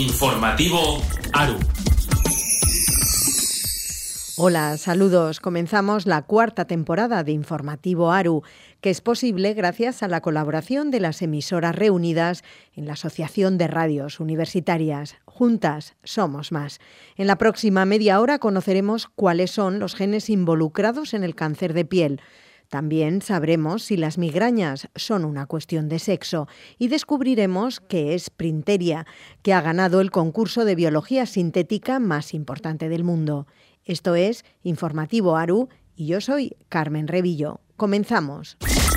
Informativo ARU. Hola, saludos. Comenzamos la cuarta temporada de Informativo ARU, que es posible gracias a la colaboración de las emisoras reunidas en la Asociación de Radios Universitarias. Juntas somos más. En la próxima media hora conoceremos cuáles son los genes involucrados en el cáncer de piel. También sabremos si las migrañas son una cuestión de sexo y descubriremos qué es Printeria, que ha ganado el concurso de biología sintética más importante del mundo. Esto es Informativo ARU y yo soy Carmen Revillo. Comenzamos.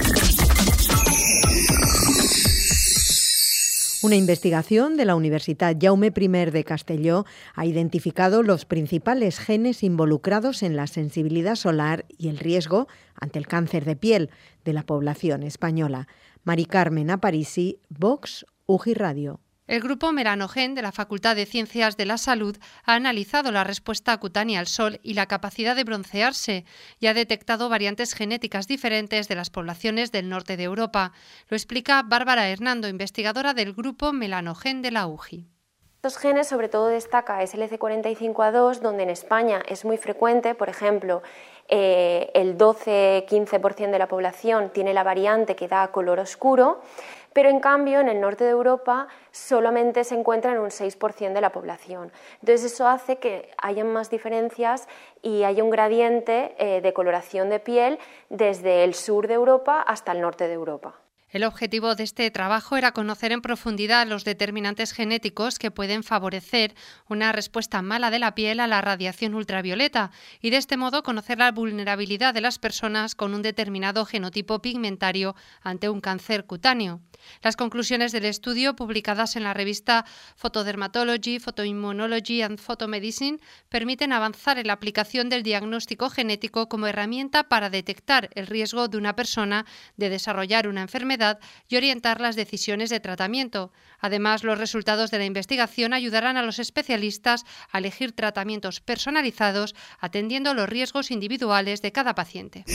Una investigación de la Universitat Jaume I de Castelló ha identificado los principales genes involucrados en la sensibilidad solar y el riesgo ante el cáncer de piel de la población española. Mari Carmen Aparici, Vox, UGI Radio. El grupo Melanogen de la Facultad de Ciencias de la Salud ha analizado la respuesta cutánea al sol y la capacidad de broncearse y ha detectado variantes genéticas diferentes de las poblaciones del norte de Europa. Lo explica Bárbara Hernando, investigadora del grupo Melanogen de la UGI. Estos genes sobre todo destaca SLC45A2, donde en España es muy frecuente, por ejemplo, el 12-15% de la población tiene la variante que da color oscuro, pero en cambio en el norte de Europa solamente se encuentra en un 6% de la población. Entonces eso hace que haya más diferencias y haya un gradiente de coloración de piel desde el sur de Europa hasta el norte de Europa. El objetivo de este trabajo era conocer en profundidad los determinantes genéticos que pueden favorecer una respuesta mala de la piel a la radiación ultravioleta y de este modo conocer la vulnerabilidad de las personas con un determinado genotipo pigmentario ante un cáncer cutáneo. Las conclusiones del estudio, publicadas en la revista Photodermatology, Photoimmunology and Photomedicine, permiten avanzar en la aplicación del diagnóstico genético como herramienta para detectar el riesgo de una persona de desarrollar una enfermedad y orientar las decisiones de tratamiento. Además, los resultados de la investigación ayudarán a los especialistas a elegir tratamientos personalizados atendiendo los riesgos individuales de cada paciente.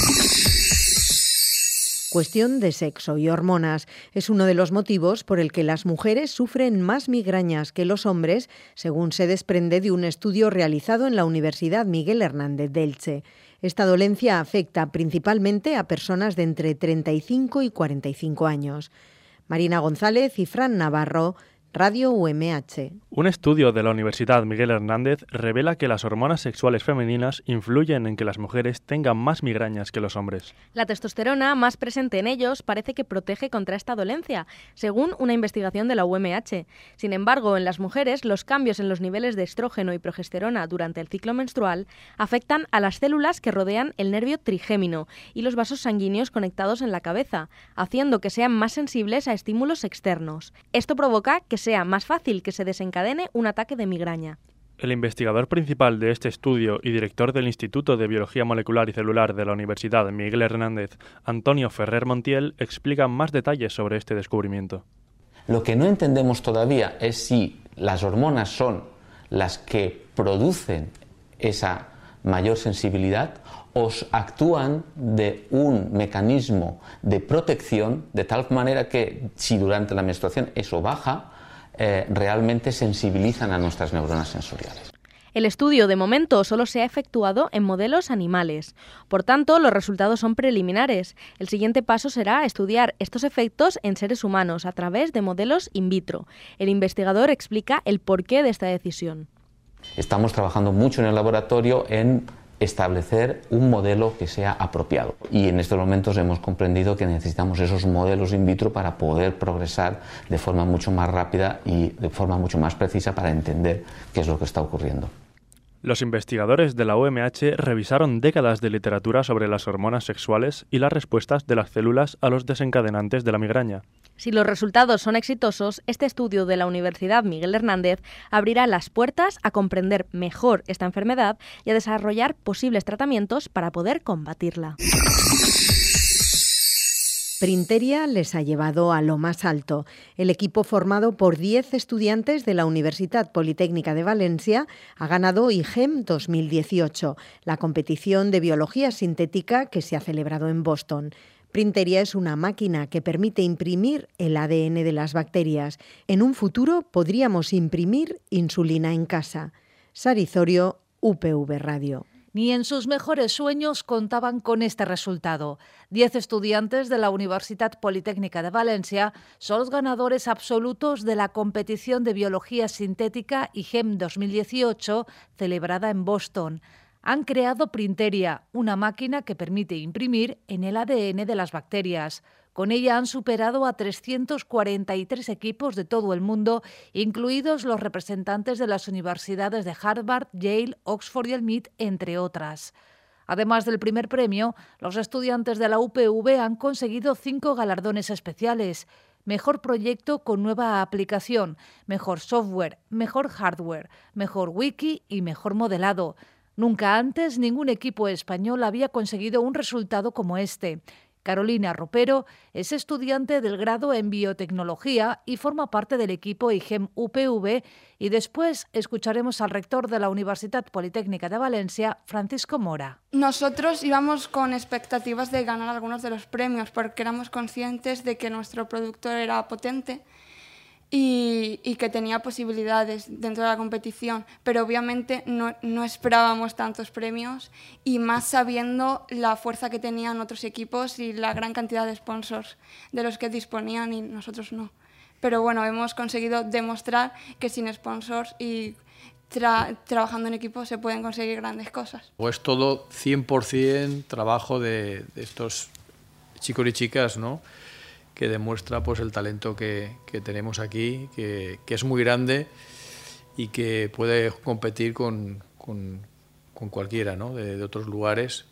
Cuestión de sexo y hormonas es uno de los motivos por el que las mujeres sufren más migrañas que los hombres, según se desprende de un estudio realizado en la Universidad Miguel Hernández de Elche. Esta dolencia afecta principalmente a personas de entre 35 y 45 años. Marina González y Fran Navarro, Radio UMH. Un estudio de la Universidad Miguel Hernández revela que las hormonas sexuales femeninas influyen en que las mujeres tengan más migrañas que los hombres. La testosterona más presente en ellos parece que protege contra esta dolencia, según una investigación de la UMH. Sin embargo, en las mujeres, los cambios en los niveles de estrógeno y progesterona durante el ciclo menstrual afectan a las células que rodean el nervio trigémino y los vasos sanguíneos conectados en la cabeza, haciendo que sean más sensibles a estímulos externos. Esto provoca que sea más fácil que se desencadene un ataque de migraña. El investigador principal de este estudio y director del Instituto de Biología Molecular y Celular de la Universidad Miguel Hernández, Antonio Ferrer Montiel, explica más detalles sobre este descubrimiento. Lo que no entendemos todavía es si las hormonas son las que producen esa mayor sensibilidad o actúan de un mecanismo de protección de tal manera que si durante la menstruación eso baja, realmente sensibilizan a nuestras neuronas sensoriales. El estudio, de momento, solo se ha efectuado en modelos animales. Por tanto, los resultados son preliminares. El siguiente paso será estudiar estos efectos en seres humanos a través de modelos in vitro. El investigador explica el porqué de esta decisión. Estamos trabajando mucho en el laboratorio en establecer un modelo que sea apropiado. Y en estos momentos hemos comprendido que necesitamos esos modelos in vitro para poder progresar de forma mucho más rápida y de forma mucho más precisa para entender qué es lo que está ocurriendo. Los investigadores de la UMH revisaron décadas de literatura sobre las hormonas sexuales y las respuestas de las células a los desencadenantes de la migraña. Si los resultados son exitosos, este estudio de la Universidad Miguel Hernández abrirá las puertas a comprender mejor esta enfermedad y a desarrollar posibles tratamientos para poder combatirla. Printeria les ha llevado a lo más alto. El equipo, formado por 10 estudiantes de la Universitat Politécnica de Valencia, ha ganado IGEM 2018, la competición de biología sintética que se ha celebrado en Boston. Printeria es una máquina que permite imprimir el ADN de las bacterias. En un futuro podríamos imprimir insulina en casa. Sari Zorio, UPV Radio. Ni en sus mejores sueños contaban con este resultado. 10 estudiantes de la Universitat Politécnica de Valencia son los ganadores absolutos de la competición de biología sintética IGEM 2018 celebrada en Boston. Han creado Printeria, una máquina que permite imprimir en el ADN de las bacterias. Con ella han superado a 343 equipos de todo el mundo, incluidos los representantes de las universidades de Harvard, Yale, Oxford y el MIT, entre otras. Además del primer premio, los estudiantes de la UPV han conseguido 5 galardones especiales: mejor proyecto con nueva aplicación, mejor software, mejor hardware, mejor wiki y mejor modelado. Nunca antes ningún equipo español había conseguido un resultado como este. Carolina Ropero es estudiante del grado en biotecnología y forma parte del equipo IGEM UPV, y después escucharemos al rector de la Universitat Politécnica de Valencia, Francisco Mora. Nosotros íbamos con expectativas de ganar algunos de los premios porque éramos conscientes de que nuestro producto era potente y que tenía posibilidades dentro de la competición, pero obviamente no esperábamos tantos premios, y más sabiendo la fuerza que tenían otros equipos y la gran cantidad de sponsors de los que disponían y nosotros no. Pero bueno, hemos conseguido demostrar que sin sponsors y trabajando en equipo se pueden conseguir grandes cosas. Es todo 100% trabajo de estos chicos y chicas, ¿no?, que demuestra pues el talento que tenemos aquí, que es muy grande y que puede competir con cualquiera, ¿no?, de otros lugares.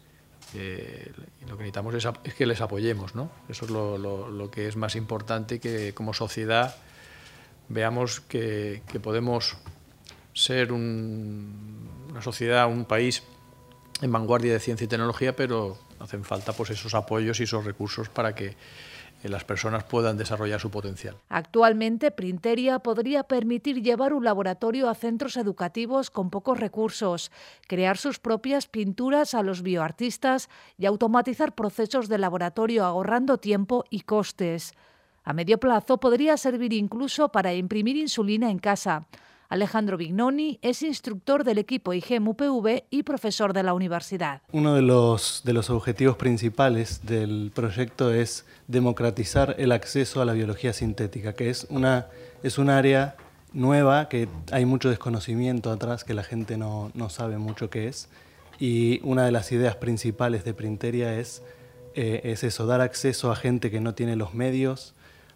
Y lo que necesitamos es que les apoyemos, ¿no? Eso es lo que es más importante, que como sociedad veamos que podemos ser una sociedad, un país en vanguardia de ciencia y tecnología, pero hacen falta pues esos apoyos y esos recursos para que las personas puedan desarrollar su potencial. Actualmente, Printeria podría permitir llevar un laboratorio a centros educativos con pocos recursos, crear sus propias pinturas a los bioartistas y automatizar procesos de laboratorio ahorrando tiempo y costes. A medio plazo podría servir incluso para imprimir insulina en casa. Alejandro Vignoni es instructor del equipo IGEM UPV y profesor de la universidad. Uno de los objetivos principales del proyecto es democratizar el acceso a la biología sintética, que es un área nueva, que hay mucho desconocimiento atrás, que la gente no sabe mucho qué es. Y una de las ideas principales de Printeria es eso, dar acceso a gente que no tiene los medios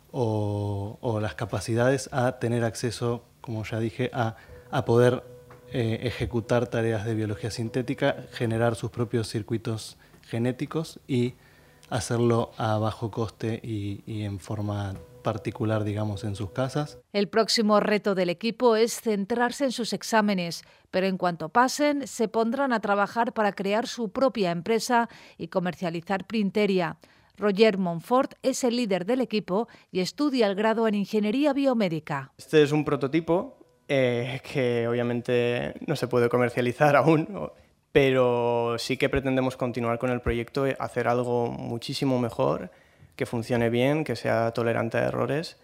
o las capacidades a tener acceso, como ya dije, a poder ejecutar tareas de biología sintética, generar sus propios circuitos genéticos y hacerlo a bajo coste y en forma particular, digamos, en sus casas. El próximo reto del equipo es centrarse en sus exámenes, pero en cuanto pasen, se pondrán a trabajar para crear su propia empresa y comercializar Printeria. Roger Montfort es el líder del equipo y estudia el grado en Ingeniería Biomédica. Este es un prototipo que obviamente no se puede comercializar aún, pero sí que pretendemos continuar con el proyecto, hacer algo muchísimo mejor, que funcione bien, que sea tolerante a errores.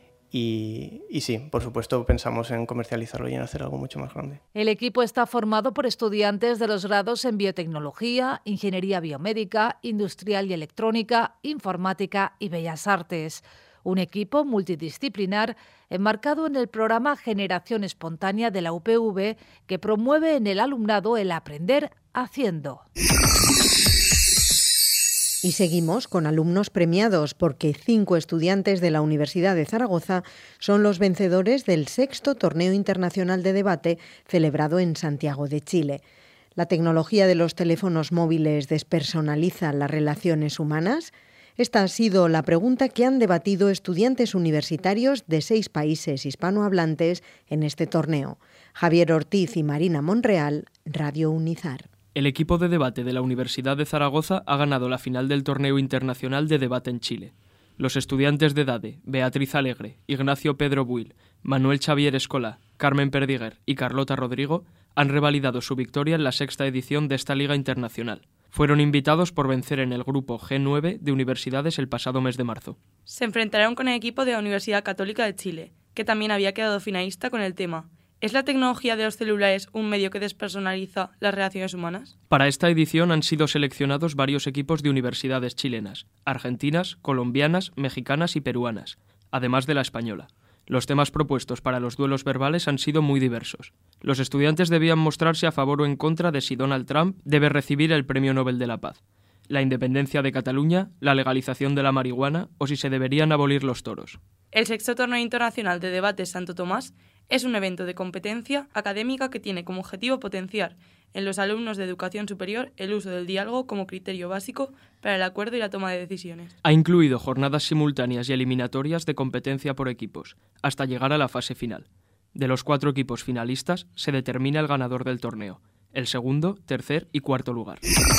Y sí, por supuesto, pensamos en comercializarlo y en hacer algo mucho más grande. El equipo está formado por estudiantes de los grados en Biotecnología, Ingeniería Biomédica, Industrial y Electrónica, Informática y Bellas Artes. Un equipo multidisciplinar enmarcado en el programa Generación Espontánea de la UPV, que promueve en el alumnado el aprender haciendo. Y seguimos con alumnos premiados, porque 5 estudiantes de la Universidad de Zaragoza son los vencedores del 6º Torneo Internacional de Debate celebrado en Santiago de Chile. ¿La tecnología de los teléfonos móviles despersonaliza las relaciones humanas? Esta ha sido la pregunta que han debatido estudiantes universitarios de 6 países hispanohablantes en este torneo. Javier Ortiz y Marina Monreal, Radio Unizar. El equipo de debate de la Universidad de Zaragoza ha ganado la final del Torneo Internacional de Debate en Chile. Los estudiantes de DADE, Beatriz Alegre, Ignacio Pedro Buil, Manuel Xavier Escola, Carmen Perdiguer y Carlota Rodrigo, han revalidado su victoria en la 6ª edición de esta Liga Internacional. Fueron invitados por vencer en el grupo G9 de universidades el pasado mes de marzo. Se enfrentaron con el equipo de la Universidad Católica de Chile, que también había quedado finalista con el tema ¿es la tecnología de los celulares un medio que despersonaliza las relaciones humanas? Para esta edición han sido seleccionados varios equipos de universidades chilenas, argentinas, colombianas, mexicanas y peruanas, además de la española. Los temas propuestos para los duelos verbales han sido muy diversos. Los estudiantes debían mostrarse a favor o en contra de si Donald Trump debe recibir el Premio Nobel de la Paz, la independencia de Cataluña, la legalización de la marihuana o si se deberían abolir los toros. El sexto torneo internacional de debate Santo Tomás es un evento de competencia académica que tiene como objetivo potenciar en los alumnos de educación superior el uso del diálogo como criterio básico para el acuerdo y la toma de decisiones. Ha incluido jornadas simultáneas y eliminatorias de competencia por equipos, hasta llegar a la fase final. De los 4 equipos finalistas se determina el ganador del torneo, el segundo, tercer y cuarto lugar.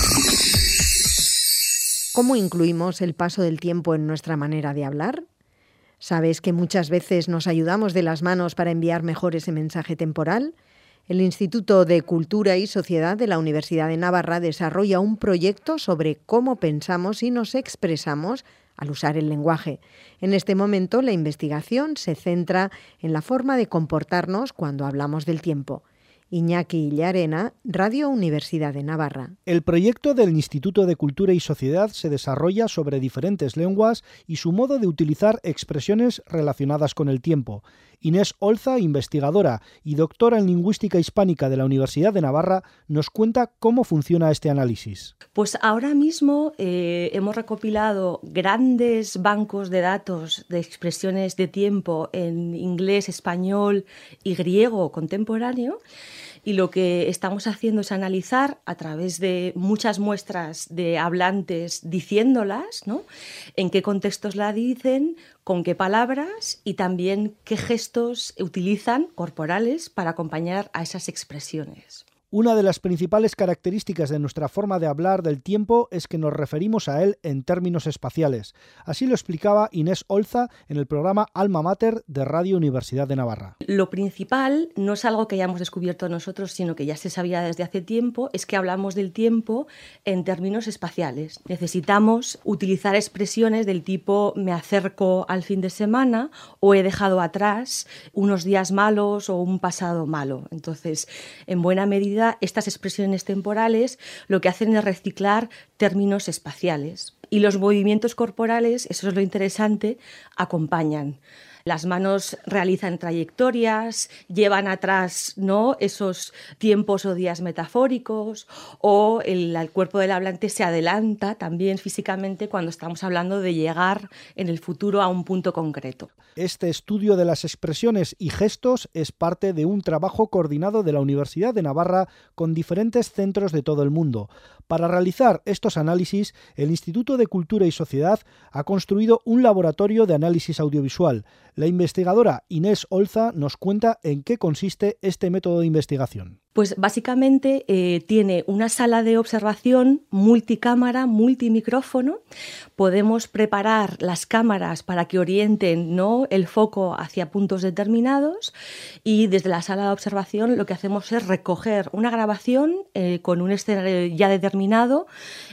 ¿Cómo incluimos el paso del tiempo en nuestra manera de hablar? ¿Sabes que muchas veces nos ayudamos de las manos para enviar mejor ese mensaje temporal? El Instituto de Cultura y Sociedad de la Universidad de Navarra desarrolla un proyecto sobre cómo pensamos y nos expresamos al usar el lenguaje. En este momento, la investigación se centra en la forma de comportarnos cuando hablamos del tiempo. Iñaki Llarena, Radio Universidad de Navarra. El proyecto del Instituto de Cultura y Sociedad se desarrolla sobre diferentes lenguas y su modo de utilizar expresiones relacionadas con el tiempo. Inés Olza, investigadora y doctora en lingüística hispánica de la Universidad de Navarra, nos cuenta cómo funciona este análisis. Pues ahora mismo hemos recopilado grandes bancos de datos de expresiones de tiempo en inglés, español y griego contemporáneo. Y lo que estamos haciendo es analizar a través de muchas muestras de hablantes diciéndolas, ¿no? En qué contextos la dicen, con qué palabras y también qué gestos utilizan corporales para acompañar a esas expresiones. Una de las principales características de nuestra forma de hablar del tiempo es que nos referimos a él en términos espaciales. Así lo explicaba Inés Olza en el programa Alma Mater de Radio Universidad de Navarra. Lo principal no es algo que hayamos descubierto nosotros, sino que ya se sabía desde hace tiempo, es que hablamos del tiempo en términos espaciales. Necesitamos utilizar expresiones del tipo me acerco al fin de semana o he dejado atrás unos días malos o un pasado malo. Entonces, en buena medida, estas expresiones temporales lo que hacen es reciclar términos espaciales. Y los movimientos corporales, eso es lo interesante, acompañan. Las manos realizan trayectorias, llevan atrás, ¿no?, esos tiempos o días metafóricos, o el cuerpo del hablante se adelanta también físicamente cuando estamos hablando de llegar en el futuro a un punto concreto. Este estudio de las expresiones y gestos es parte de un trabajo coordinado de la Universidad de Navarra con diferentes centros de todo el mundo. Para realizar estos análisis, el Instituto de Cultura y Sociedad ha construido un laboratorio de análisis audiovisual. La investigadora Inés Olza nos cuenta en qué consiste este método de investigación. Pues básicamente tiene una sala de observación multicámara, multimicrófono. Podemos preparar las cámaras para que orienten, ¿no?, el foco hacia puntos determinados y desde la sala de observación lo que hacemos es recoger una grabación con un escenario ya determinado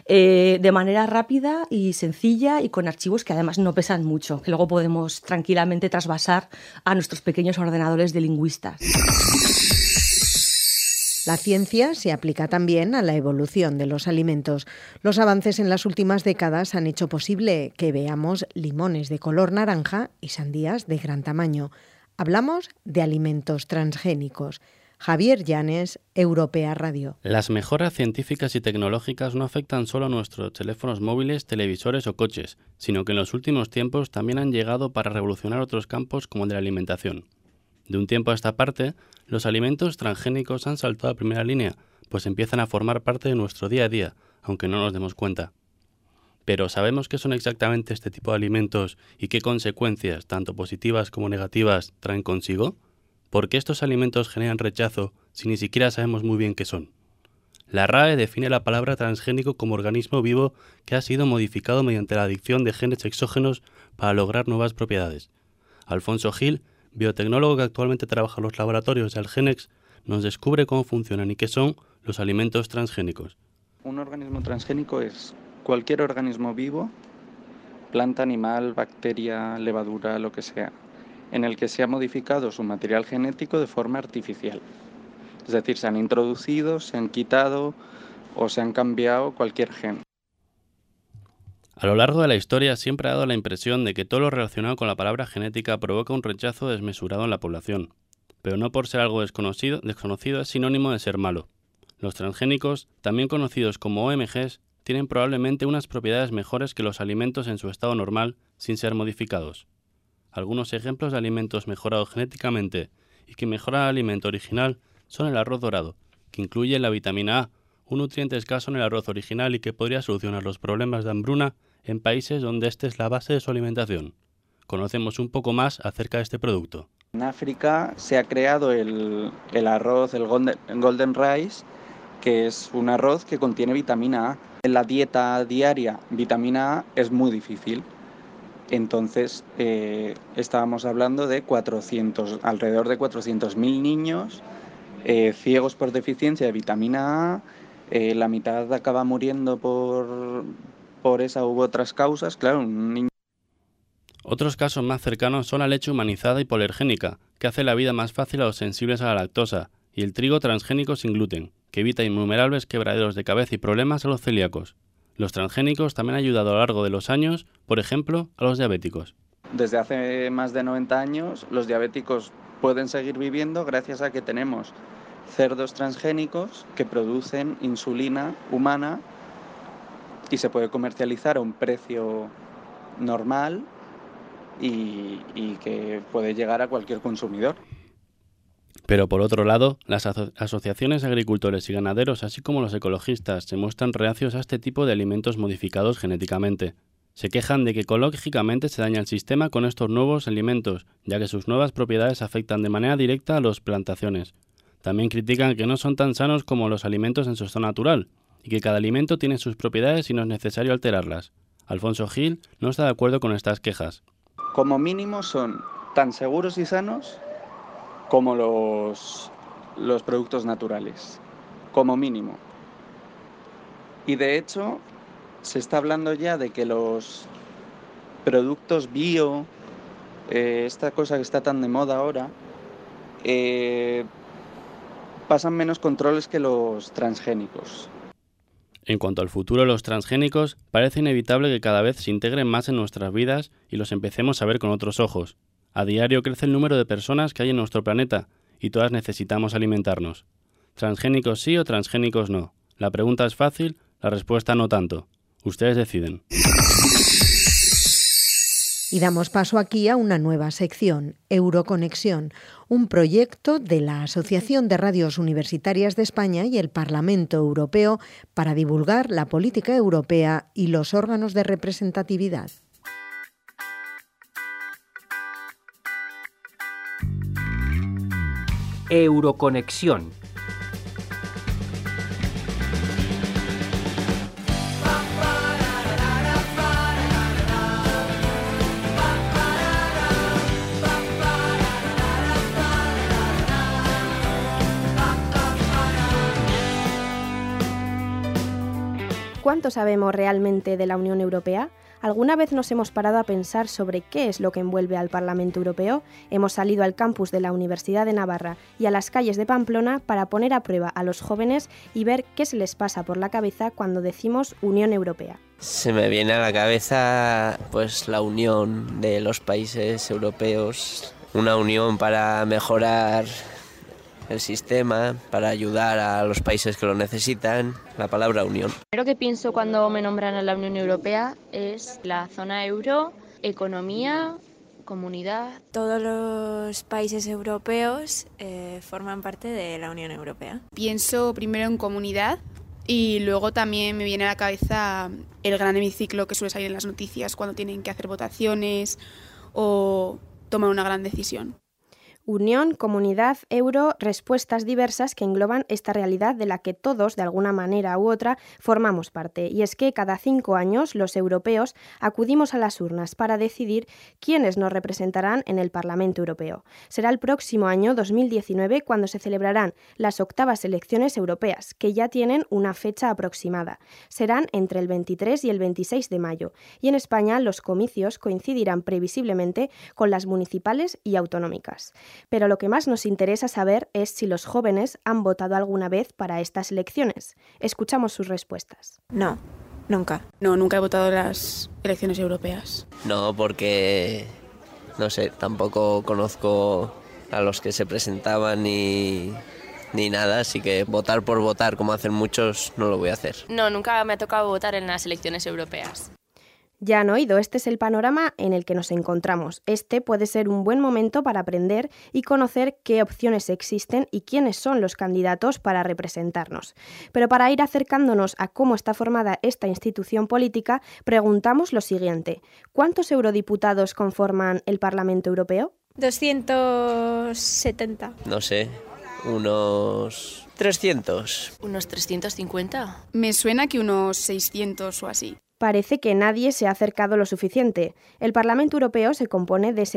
de manera rápida y sencilla y con archivos que además no pesan mucho, que luego podemos tranquilamente trasvasar a nuestros pequeños ordenadores de lingüistas. La ciencia se aplica también a la evolución de los alimentos. Los avances en las últimas décadas han hecho posible que veamos limones de color naranja y sandías de gran tamaño. Hablamos de alimentos transgénicos. Javier Llanes, Europea Radio. Las mejoras científicas y tecnológicas no afectan solo a nuestros teléfonos móviles, televisores o coches, sino que en los últimos tiempos también han llegado para revolucionar otros campos como el de la alimentación. De un tiempo a esta parte, los alimentos transgénicos han saltado a primera línea, pues empiezan a formar parte de nuestro día a día, aunque no nos demos cuenta. Pero ¿sabemos qué son exactamente este tipo de alimentos y qué consecuencias, tanto positivas como negativas, traen consigo? ¿Por qué estos alimentos generan rechazo si ni siquiera sabemos muy bien qué son? La RAE define la palabra transgénico como organismo vivo que ha sido modificado mediante la adición de genes exógenos para lograr nuevas propiedades. Alfonso Gil, biotecnólogo que actualmente trabaja en los laboratorios de Algenex, nos descubre cómo funcionan y qué son los alimentos transgénicos. Un organismo transgénico es cualquier organismo vivo, planta, animal, bacteria, levadura, lo que sea, en el que se ha modificado su material genético de forma artificial. Es decir, se han introducido, se han quitado o se han cambiado cualquier gen. A lo largo de la historia siempre ha dado la impresión de que todo lo relacionado con la palabra genética provoca un rechazo desmesurado en la población, pero no por ser algo desconocido es sinónimo de ser malo. Los transgénicos, también conocidos como OMGs, tienen probablemente unas propiedades mejores que los alimentos en su estado normal sin ser modificados. Algunos ejemplos de alimentos mejorados genéticamente y que mejoran el alimento original son el arroz dorado, que incluye la vitamina A, un nutriente escaso en el arroz original y que podría solucionar los problemas de hambruna en países donde esta es la base de su alimentación. Conocemos un poco más acerca de este producto. En África se ha creado el arroz, el golden rice, que es un arroz que contiene vitamina A. En la dieta diaria, vitamina A es muy difícil. Entonces, estábamos hablando de alrededor de 400.000 niños ciegos por deficiencia de vitamina A. La mitad acaba muriendo por esa u otras causas. Claro, un niño. Otros casos más cercanos son la leche humanizada hipoalergénica, que hace la vida más fácil a los sensibles a la lactosa, y el trigo transgénico sin gluten, que evita innumerables quebraderos de cabeza y problemas a los celíacos. Los transgénicos también han ayudado a lo largo de los años, por ejemplo, a los diabéticos. Desde hace más de 90 años, los diabéticos pueden seguir viviendo gracias a que tenemos cerdos transgénicos que producen insulina humana y se puede comercializar a un precio normal y que puede llegar a cualquier consumidor. Pero por otro lado, las asociaciones de agricultores y ganaderos, así como los ecologistas, se muestran reacios a este tipo de alimentos modificados genéticamente. Se quejan de que ecológicamente se daña el sistema con estos nuevos alimentos, ya que sus nuevas propiedades afectan de manera directa a las plantaciones. También critican que no son tan sanos como los alimentos en su estado natural, y que cada alimento tiene sus propiedades y no es necesario alterarlas. Alfonso Gil no está de acuerdo con estas quejas. Como mínimo son tan seguros y sanos como los productos naturales, como mínimo. Y de hecho, se está hablando ya de que los productos bio, esta cosa que está tan de moda ahora, pasan menos controles que los transgénicos. En cuanto al futuro de los transgénicos, parece inevitable que cada vez se integren más en nuestras vidas y los empecemos a ver con otros ojos. A diario crece el número de personas que hay en nuestro planeta y todas necesitamos alimentarnos. ¿Transgénicos sí o transgénicos no? La pregunta es fácil, la respuesta no tanto. Ustedes deciden. Y damos paso aquí a una nueva sección, Euroconexión, un proyecto de la Asociación de Radios Universitarias de España y el Parlamento Europeo para divulgar la política europea y los órganos de representatividad. Euroconexión. ¿Cuánto sabemos realmente de la Unión Europea? ¿Alguna vez nos hemos parado a pensar sobre qué es lo que envuelve al Parlamento Europeo? Hemos salido al campus de la Universidad de Navarra y a las calles de Pamplona para poner a prueba a los jóvenes y ver qué se les pasa por la cabeza cuando decimos Unión Europea. Se me viene a la cabeza pues la unión de los países europeos, una unión para mejorar el sistema, para ayudar a los países que lo necesitan, la palabra unión. Lo primero que pienso cuando me nombran a la Unión Europea es la zona euro, economía, comunidad. Todos los países europeos forman parte de la Unión Europea. Pienso primero en comunidad y luego también me viene a la cabeza el gran hemiciclo que suele salir en las noticias cuando tienen que hacer votaciones o tomar una gran decisión. Unión, comunidad, euro, respuestas diversas que engloban esta realidad de la que todos, de alguna manera u otra, formamos parte. Y es que cada 5 años los europeos acudimos a las urnas para decidir quiénes nos representarán en el Parlamento Europeo. Será el próximo año 2019 cuando se celebrarán las 8ª elecciones europeas, que ya tienen una fecha aproximada. Serán entre el 23 y el 26 de mayo. Y en España los comicios coincidirán previsiblemente con las municipales y autonómicas. Pero lo que más nos interesa saber es si los jóvenes han votado alguna vez para estas elecciones. Escuchamos sus respuestas. No, nunca. No, nunca he votado en las elecciones europeas. No, porque, no sé, tampoco conozco a los que se presentaban ni nada, así que votar por votar, como hacen muchos, no lo voy a hacer. No, nunca me ha tocado votar en las elecciones europeas. Ya han oído, este es el panorama en el que nos encontramos. Este puede ser un buen momento para aprender y conocer qué opciones existen y quiénes son los candidatos para representarnos. Pero para ir acercándonos a cómo está formada esta institución política, preguntamos lo siguiente. ¿Cuántos eurodiputados conforman el Parlamento Europeo? 270. No sé, unos 300. ¿Unos 350? Me suena que unos 600 o así. Parece que nadie se ha acercado lo suficiente. El Parlamento Europeo se compone de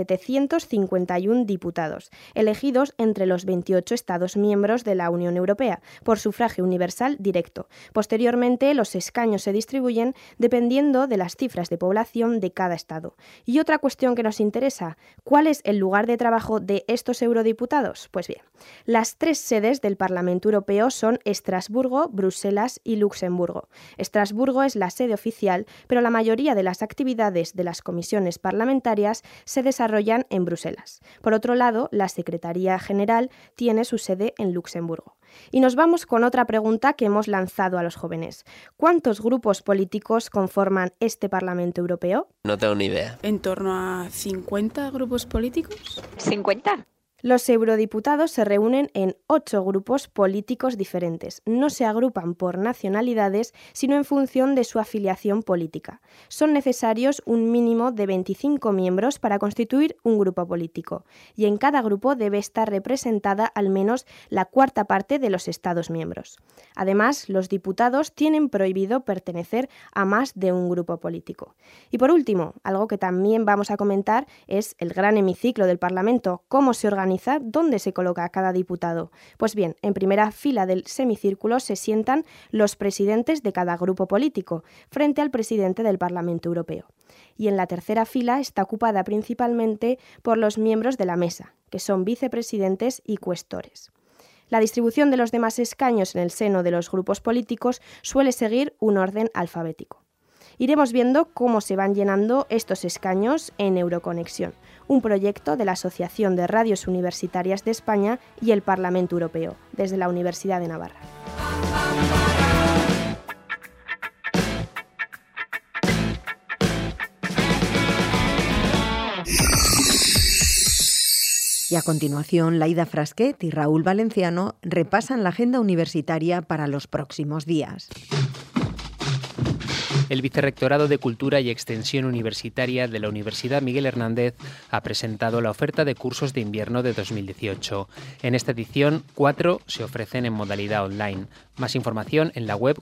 751 diputados, elegidos entre los 28 Estados miembros de la Unión Europea, por sufragio universal directo. Posteriormente, los escaños se distribuyen dependiendo de las cifras de población de cada Estado. Y otra cuestión que nos interesa, ¿cuál es el lugar de trabajo de estos eurodiputados? Pues bien, las 3 sedes del Parlamento Europeo son Estrasburgo, Bruselas y Luxemburgo. Estrasburgo es la sede oficial, pero la mayoría de las actividades de las comisiones parlamentarias se desarrollan en Bruselas. Por otro lado, la Secretaría General tiene su sede en Luxemburgo. Y nos vamos con otra pregunta que hemos lanzado a los jóvenes. ¿Cuántos grupos políticos conforman este Parlamento Europeo? No tengo ni idea. ¿En torno a 50 grupos políticos? ¿50? Los eurodiputados se reúnen en 8 grupos políticos diferentes. No se agrupan por nacionalidades, sino en función de su afiliación política. Son necesarios un mínimo de 25 miembros para constituir un grupo político, y en cada grupo debe estar representada al menos la 1/4 parte de los Estados miembros. Además, los diputados tienen prohibido pertenecer a más de un grupo político. Y por último, algo que también vamos a comentar es el gran hemiciclo del Parlamento, cómo se organiza, dónde se coloca cada diputado. Pues bien, en primera fila del semicírculo se sientan los presidentes de cada grupo político, frente al presidente del Parlamento Europeo. Y en la tercera fila está ocupada principalmente por los miembros de la mesa, que son vicepresidentes y cuestores. La distribución de los demás escaños en el seno de los grupos políticos suele seguir un orden alfabético. Iremos viendo cómo se van llenando estos escaños en Euroconexión, un proyecto de la Asociación de Radios Universitarias de España y el Parlamento Europeo, desde la Universidad de Navarra. Y a continuación, Laida Frasquet y Raúl Valenciano repasan la agenda universitaria para los próximos días. El Vicerrectorado de Cultura y Extensión Universitaria de la Universidad Miguel Hernández ha presentado la oferta de cursos de invierno de 2018. En esta edición, 4 se ofrecen en modalidad online. Más información en la web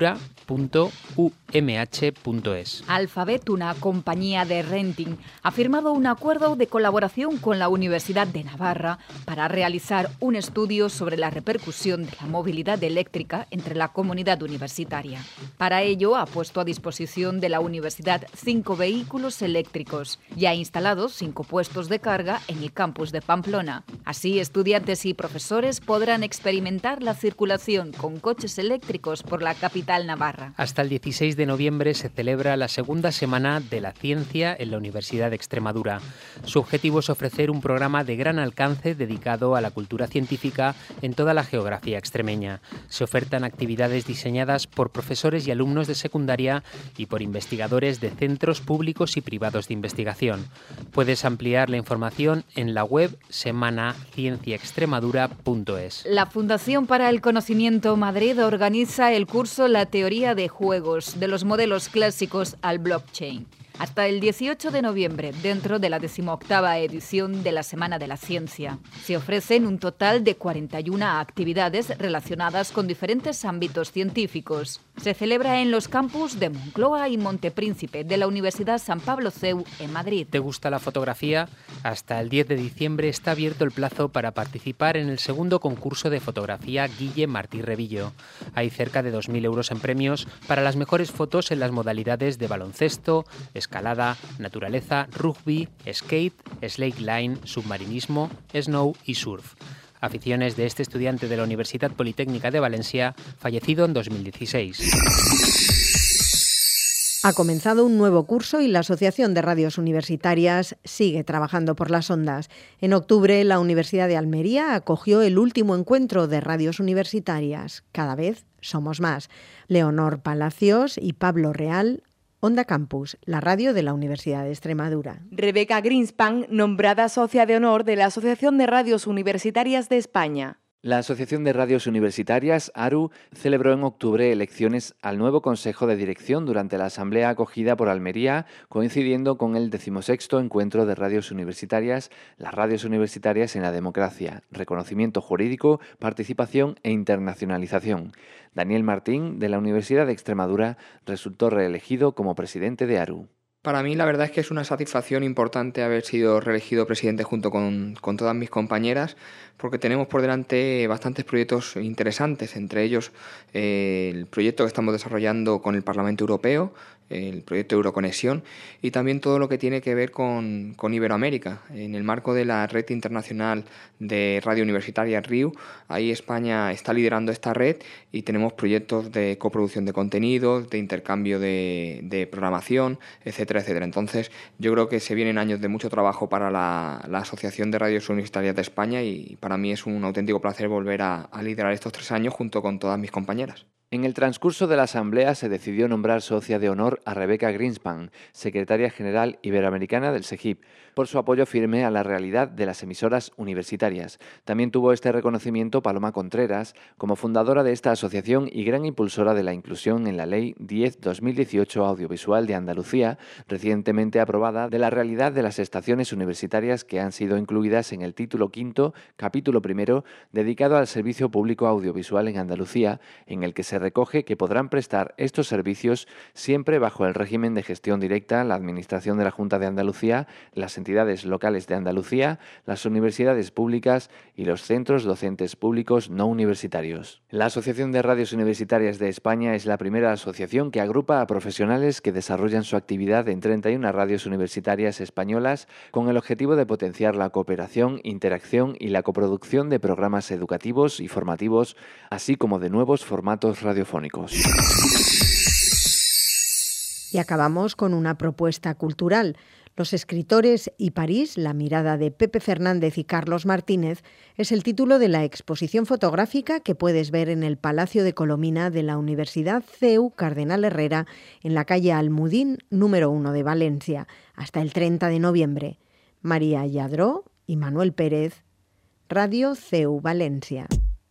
cultura.umh.es. Alphabet, una compañía de renting, ha firmado un acuerdo de colaboración con la Universidad de Navarra para realizar un estudio sobre la repercusión de la movilidad eléctrica entre la comunidad universitaria. Para ello, ha puesto a disposición de la universidad 5 vehículos eléctricos y ha instalado 5 puestos de carga en el campus de Pamplona. Así, estudiantes y profesores podrán experimentar la circulación con coches eléctricos por la capital navarra. Hasta el 16 de noviembre se celebra la segunda semana de la ciencia en la Universidad de Extremadura. Su objetivo es ofrecer un programa de gran alcance dedicado a la cultura científica en toda la geografía extremeña. Se ofertan actividades diseñadas por profesores y alumnos de secundaria y por investigadores de centros públicos y privados de investigación. Puedes ampliar la información en la web semanacienciaextremadura.es. La Fundación para el Conocimiento Madrid organiza el curso La teoría de juegos, de los modelos clásicos al blockchain. hasta el 18 de noviembre, dentro de la 18ª edición de la Semana de la Ciencia. Se ofrecen un total de 41 actividades relacionadas con diferentes ámbitos científicos. Se celebra en los campus de Moncloa y Montepríncipe de la Universidad San Pablo CEU en Madrid. ¿Te gusta la fotografía? Hasta el 10 de diciembre está abierto el plazo para participar en el segundo concurso de fotografía Guille Martí Revillo. Hay cerca de 2.000 euros en premios para las mejores fotos en las modalidades de baloncesto, escalada, naturaleza, rugby, skate, slackline, submarinismo, snow y surf. Aficiones de este estudiante de la Universidad Politécnica de Valencia, fallecido en 2016. Ha comenzado un nuevo curso y la Asociación de Radios Universitarias sigue trabajando por las ondas. En octubre, la Universidad de Almería acogió el último encuentro de radios universitarias. Cada vez somos más. Leonor Palacios y Pablo Real, Onda Campus, la radio de la Universidad de Extremadura. Rebeca Greenspan, nombrada socia de honor de la Asociación de Radios Universitarias de España. La Asociación de Radios Universitarias, ARU, celebró en octubre elecciones al nuevo Consejo de Dirección durante la asamblea acogida por Almería, coincidiendo con el 16º Encuentro de Radios Universitarias, las radios universitarias en la democracia, reconocimiento jurídico, participación e internacionalización. Daniel Martín, de la Universidad de Extremadura, resultó reelegido como presidente de ARU. Para mí la verdad es que es una satisfacción importante haber sido reelegido presidente junto con todas mis compañeras, porque tenemos por delante bastantes proyectos interesantes, entre ellos el proyecto que estamos desarrollando con el Parlamento Europeo, el proyecto Euroconexión, y también todo lo que tiene que ver con Iberoamérica. En el marco de la red internacional de radio universitaria RIU, ahí España está liderando esta red y tenemos proyectos de coproducción de contenidos, de intercambio de programación, etcétera, etcétera. Entonces, yo creo que se vienen años de mucho trabajo para la Asociación de Radios Universitarias de España y para mí es un auténtico placer volver a liderar estos 3 años junto con todas mis compañeras. En el transcurso de la asamblea se decidió nombrar socia de honor a Rebeca Greenspan, secretaria general iberoamericana del SEGIP, por su apoyo firme a la realidad de las emisoras universitarias. También tuvo este reconocimiento Paloma Contreras, como fundadora de esta asociación y gran impulsora de la inclusión en la Ley 10/2018 Audiovisual de Andalucía, recientemente aprobada, de la realidad de las estaciones universitarias que han sido incluidas en el título 5, capítulo 1, dedicado al servicio público audiovisual en Andalucía, en el que se recoge que podrán prestar estos servicios siempre bajo el régimen de gestión directa la Administración de la Junta de Andalucía, las entidades locales de Andalucía, las universidades públicas y los centros docentes públicos no universitarios. La Asociación de Radios Universitarias de España es la primera asociación que agrupa a profesionales que desarrollan su actividad en 31 radios universitarias españolas con el objetivo de potenciar la cooperación, interacción y la coproducción de programas educativos y formativos, así como de nuevos formatos radiofónicos. Y acabamos con una propuesta cultural. Los escritores y París, la mirada de Pepe Fernández y Carlos Martínez, es el título de la exposición fotográfica que puedes ver en el Palacio de Colomina de la Universidad CEU Cardenal Herrera, en la calle Almudín, número 1 de Valencia, hasta el 30 de noviembre. María Lladró y Manuel Pérez, Radio CEU Valencia.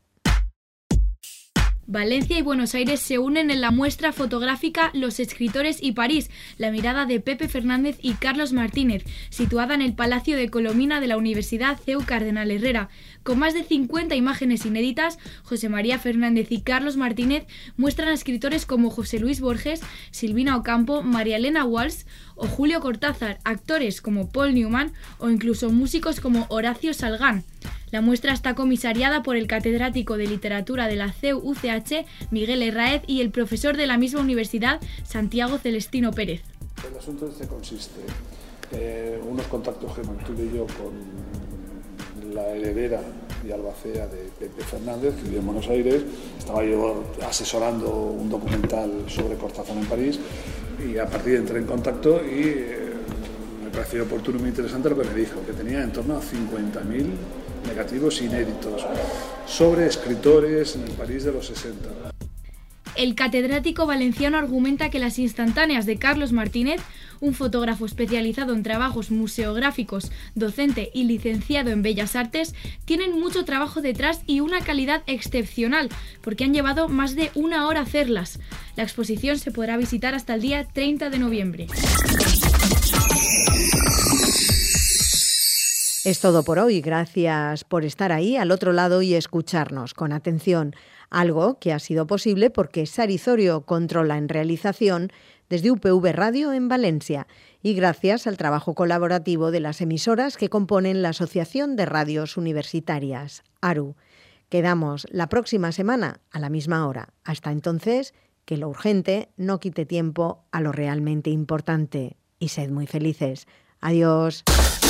Valencia y Buenos Aires se unen en la muestra fotográfica Los escritores y París, la mirada de Pepe Fernández y Carlos Martínez, situada en el Palacio de Colomina de la Universidad CEU Cardenal Herrera. Con más de 50 imágenes inéditas, José María Fernández y Carlos Martínez muestran a escritores como José Luis Borges, Silvina Ocampo, María Elena Walsh o Julio Cortázar, actores como Paul Newman o incluso músicos como Horacio Salgán. La muestra está comisariada por el catedrático de literatura de la CEU-UCH, Miguel Herráez, y el profesor de la misma universidad, Santiago Celestino Pérez. El asunto consiste en unos contactos que mantuve yo con la heredera y albacea de Pepe Fernández, que vive en Buenos Aires. Estaba yo asesorando un documental sobre Cortázar en París y a partir de entré en contacto y me pareció oportuno y muy interesante lo que me dijo, que tenía en torno a 50.000 negativos inéditos sobre escritores en el París de los 60. El catedrático valenciano argumenta que las instantáneas de Carlos Martínez, un fotógrafo especializado en trabajos museográficos, docente y licenciado en Bellas Artes, tienen mucho trabajo detrás y una calidad excepcional, porque han llevado más de 1 hora hacerlas. La exposición se podrá visitar hasta el día 30 de noviembre. Es todo por hoy. Gracias por estar ahí al otro lado y escucharnos con atención. Algo que ha sido posible porque Sari Zorio controla en realización desde UPV Radio en Valencia y gracias al trabajo colaborativo de las emisoras que componen la Asociación de Radios Universitarias, ARU. Quedamos la próxima semana a la misma hora. Hasta entonces, que lo urgente no quite tiempo a lo realmente importante. Y sed muy felices. Adiós.